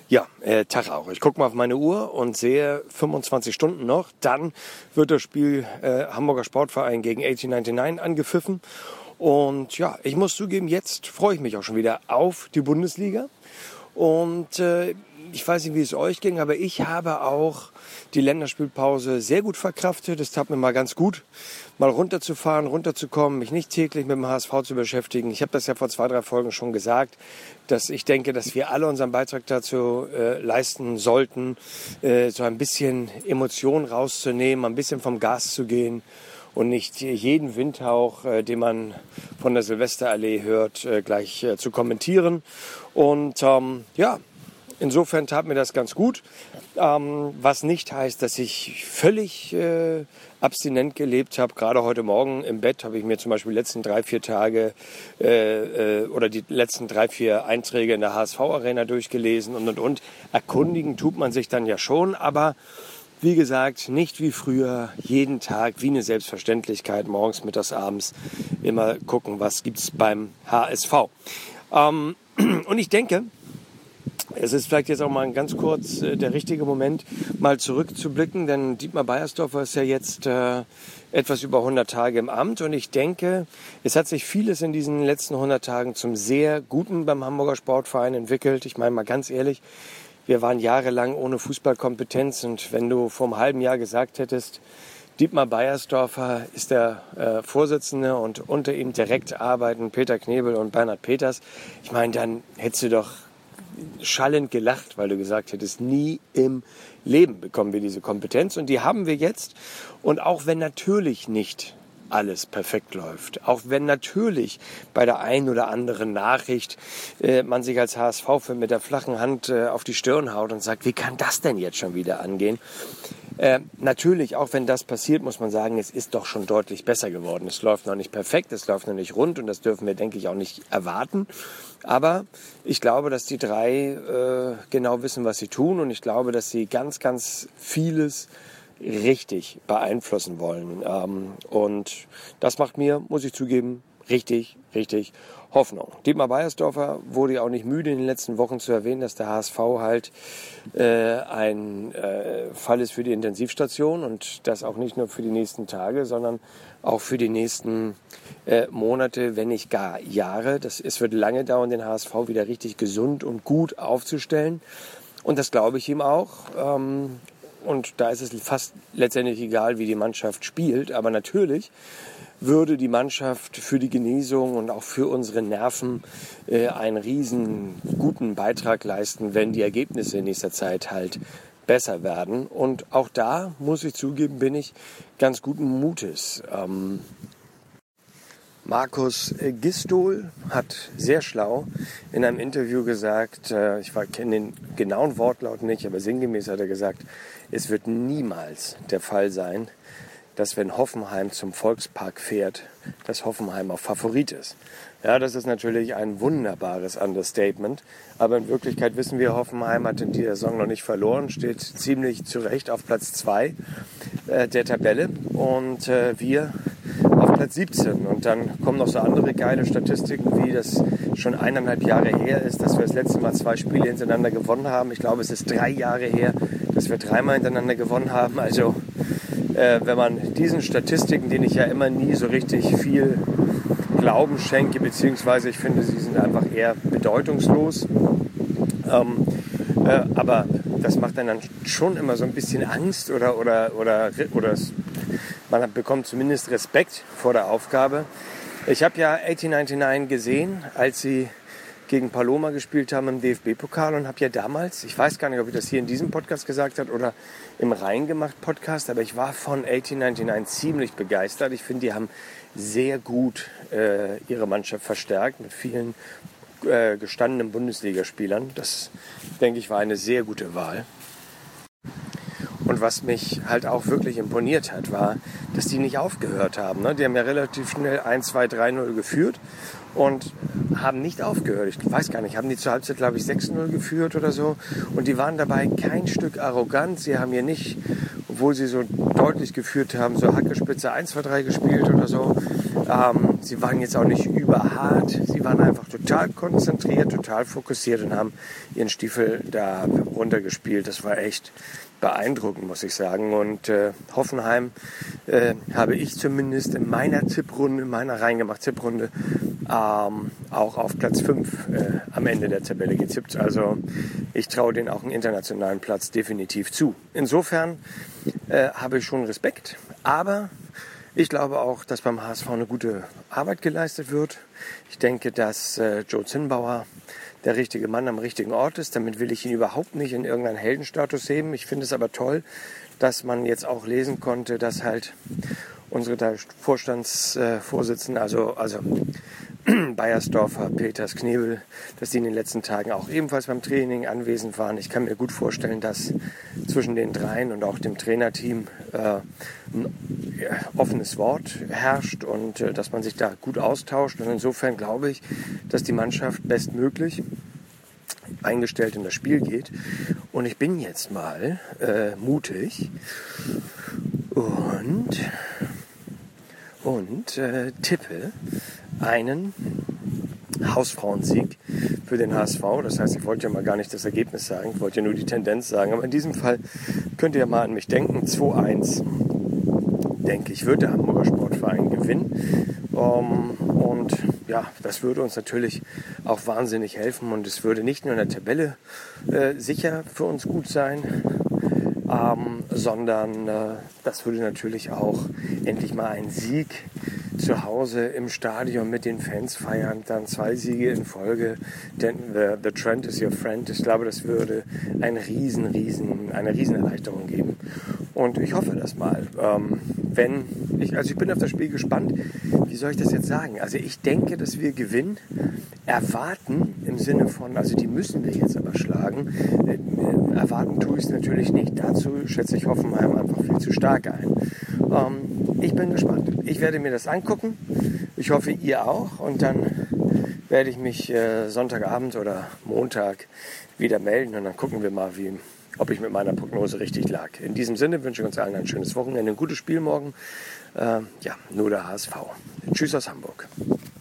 Ja, Tag auch. Ich gucke mal auf meine Uhr und sehe 25 Stunden noch. Dann wird das Spiel Hamburger Sportverein gegen 1899 angepfiffen. Und ja, ich muss zugeben, jetzt freue ich mich auch schon wieder auf die Bundesliga. Und ich weiß nicht, wie es euch ging, aber ich habe auch die Länderspielpause sehr gut verkraftet. Es tat mir mal ganz gut, mal runterzufahren, runterzukommen, mich nicht täglich mit dem HSV zu beschäftigen. Ich habe das ja vor 2-3 Folgen schon gesagt, dass ich denke, dass wir alle unseren Beitrag dazu leisten sollten, so ein bisschen Emotionen rauszunehmen, ein bisschen vom Gas zu gehen und nicht jeden Windhauch, den man von der Silvesterallee hört, gleich zu kommentieren. Und ja, insofern tat mir das ganz gut, was nicht heißt, dass ich völlig abstinent gelebt habe. Gerade heute Morgen im Bett habe ich mir zum Beispiel die letzten 3-4 Tage oder die letzten 3-4 Einträge in der HSV-Arena durchgelesen und. Erkundigen tut man sich dann ja schon, aber wie gesagt, nicht wie früher, jeden Tag, wie eine Selbstverständlichkeit, morgens, mittags, abends, immer gucken, was gibt's beim HSV. Und ich denke, es ist vielleicht jetzt auch mal ganz kurz der richtige Moment, mal zurückzublicken, denn Dietmar Beiersdorfer ist ja jetzt etwas über 100 Tage im Amt und ich denke, es hat sich vieles in diesen letzten 100 Tagen zum sehr Guten beim Hamburger Sportverein entwickelt. Ich meine mal ganz ehrlich, wir waren jahrelang ohne Fußballkompetenz und wenn du vor einem halben Jahr gesagt hättest, Dietmar Beiersdorfer ist der Vorsitzende und unter ihm direkt arbeiten Peter Knebel und Bernhard Peters, ich meine, dann hättest du doch schallend gelacht, weil du gesagt hättest, nie im Leben bekommen wir diese Kompetenz und die haben wir jetzt. Und auch wenn natürlich nicht alles perfekt läuft, auch wenn natürlich bei der einen oder anderen Nachricht man sich als HSV-Fan mit der flachen Hand auf die Stirn haut und sagt, wie kann das denn jetzt schon wieder angehen? Natürlich, auch wenn das passiert, muss man sagen, es ist doch schon deutlich besser geworden. Es läuft noch nicht perfekt, es läuft noch nicht rund und das dürfen wir, denke ich, auch nicht erwarten. Aber ich glaube, dass die drei genau wissen, was sie tun und ich glaube, dass sie ganz, ganz vieles richtig beeinflussen wollen. Und das macht mir, muss ich zugeben, richtig Hoffnung. Dietmar Beiersdorfer wurde ja auch nicht müde in den letzten Wochen zu erwähnen, dass der HSV halt ein Fall ist für die Intensivstation und das auch nicht nur für die nächsten Tage, sondern auch für die nächsten Monate, wenn nicht gar Jahre. Es wird lange dauern, den HSV wieder richtig gesund und gut aufzustellen und das glaube ich ihm auch. Und da ist es fast letztendlich egal, wie die Mannschaft spielt, aber natürlich würde die Mannschaft für die Genesung und auch für unsere Nerven einen riesen guten Beitrag leisten, wenn die Ergebnisse in nächster Zeit halt besser werden. Und auch da, muss ich zugeben, bin ich ganz guten Mutes. Markus Gistol hat sehr schlau in einem Interview gesagt, ich kenne den genauen Wortlaut nicht, aber sinngemäß hat er gesagt, es wird niemals der Fall sein, dass wenn Hoffenheim zum Volkspark fährt, dass Hoffenheim auch Favorit ist. Ja, das ist natürlich ein wunderbares Understatement, aber in Wirklichkeit wissen wir, Hoffenheim hat in dieser Saison noch nicht verloren, steht ziemlich zurecht auf Platz 2 der Tabelle und wir auf Platz 17. Und dann kommen noch so andere geile Statistiken, wie das schon 1,5 Jahre her ist, dass wir das letzte Mal 2 Spiele hintereinander gewonnen haben. Ich glaube, es ist 3 Jahre her, dass wir 3-mal hintereinander gewonnen haben. Also wenn man diesen Statistiken, denen ich ja immer nie so richtig viel Glauben schenke, beziehungsweise ich finde, sie sind einfach eher bedeutungslos. Aber das macht dann schon immer so ein bisschen Angst oder man bekommt zumindest Respekt vor der Aufgabe. Ich habe ja 1899 gesehen, als sie gegen Paloma gespielt haben im DFB-Pokal und habe ja damals, ich weiß gar nicht, ob ich das hier in diesem Podcast gesagt habe oder im Reingemacht-Podcast, aber ich war von 1899 ziemlich begeistert. Ich finde, die haben sehr gut ihre Mannschaft verstärkt mit vielen gestandenen Bundesligaspielern. Das, denke ich, war eine sehr gute Wahl. Und was mich halt auch wirklich imponiert hat, war, dass die nicht aufgehört haben. Ne? Die haben ja relativ schnell 1-2-3-0 geführt und haben nicht aufgehört. Ich weiß gar nicht, haben die zur Halbzeit, glaube ich, 6-0 geführt oder so. Und die waren dabei kein Stück arrogant. Sie haben hier nicht, obwohl sie so deutlich geführt haben, so Hackespitze 1-2-3 gespielt oder so. Sie waren jetzt auch nicht überhart. Sie waren einfach total konzentriert, total fokussiert und haben ihren Stiefel da runtergespielt. Das war echt beeindruckend, muss ich sagen. Und Hoffenheim habe ich zumindest in meiner Reingemacht-Tipprunde auch auf Platz 5 am Ende der Tabelle getippt. Also ich traue denen auch einen internationalen Platz definitiv zu. Insofern habe ich schon Respekt, aber ich glaube auch, dass beim HSV eine gute Arbeit geleistet wird. Ich denke, dass Joe Zinnbauer der richtige Mann am richtigen Ort ist. Damit will ich ihn überhaupt nicht in irgendeinen Heldenstatus heben. Ich finde es aber toll, dass man jetzt auch lesen konnte, dass halt unsere Vorstandsvorsitzenden, also Beiersdorfer, Peters, Knebel, dass die in den letzten Tagen auch ebenfalls beim Training anwesend waren. Ich kann mir gut vorstellen, dass zwischen den dreien und auch dem Trainerteam ein offenes Wort herrscht und dass man sich da gut austauscht. Und insofern glaube ich, dass die Mannschaft bestmöglich eingestellt in das Spiel geht. Und ich bin jetzt mal mutig und tippe einen Hausfrauensieg für den HSV. Das heißt, ich wollte ja mal gar nicht das Ergebnis sagen, ich wollte ja nur die Tendenz sagen. Aber in diesem Fall könnt ihr ja mal an mich denken. 2-1, denke ich, wird der Hamburger Sportverein gewinnen. Und ja, das würde uns natürlich auch wahnsinnig helfen. Und es würde nicht nur in der Tabelle sicher für uns gut sein, sondern das würde natürlich auch endlich mal ein Sieg zu Hause im Stadion mit den Fans feiern, dann 2 Siege in Folge, denn the trend is your friend. Ich glaube, das würde eine riesen Erleichterung geben. Und ich hoffe das mal. Ich bin auf das Spiel gespannt. Wie soll ich das jetzt sagen? Also ich denke, dass wir gewinnen. Erwarten im Sinne von, also die müssen wir jetzt aber schlagen. Erwarten tue ich es natürlich nicht. Dazu schätze ich Hoffenheim einfach viel zu stark ein. Ich bin gespannt. Ich werde mir das angucken. Ich hoffe, ihr auch. Und dann werde ich mich Sonntagabend oder Montag wieder melden. Und dann gucken wir mal, ob ich mit meiner Prognose richtig lag. In diesem Sinne wünsche ich uns allen ein schönes Wochenende, ein gutes Spiel morgen. Nur der HSV. Tschüss aus Hamburg.